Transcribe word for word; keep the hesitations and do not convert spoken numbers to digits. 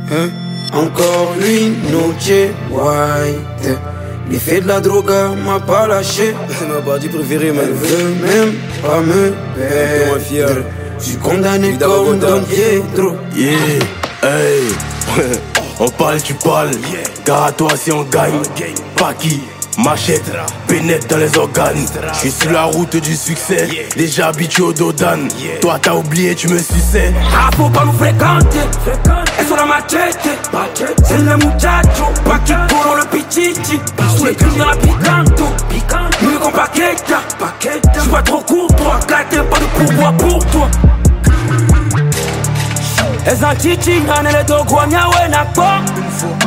hein? Encore une noche white. L'effet de la droga m'a pas lâché. C'est ma partie préférée, man. Elle veut même pas me perdre. J'suis condamné comme Don Pietro. Yeah, hey. On parle, tu parles. Gare à toi si on gagne. Paki, machette, pénètre dans les organes. J'suis sur la route du succès, déjà habitué au Dodan. Toi t'as oublié, tu me suçais. Ah, faut pas nous fréquenter. Elles sont la machette. C'est le muchacho. Paki pour le pichichi. Sous les crimes dans la picanto. Mieux qu'on paqueta. J'suis pas trop courtois. Gâté, pas de pourboire pour toi. Eza chichi, ane le dogo, nyawe na kwa.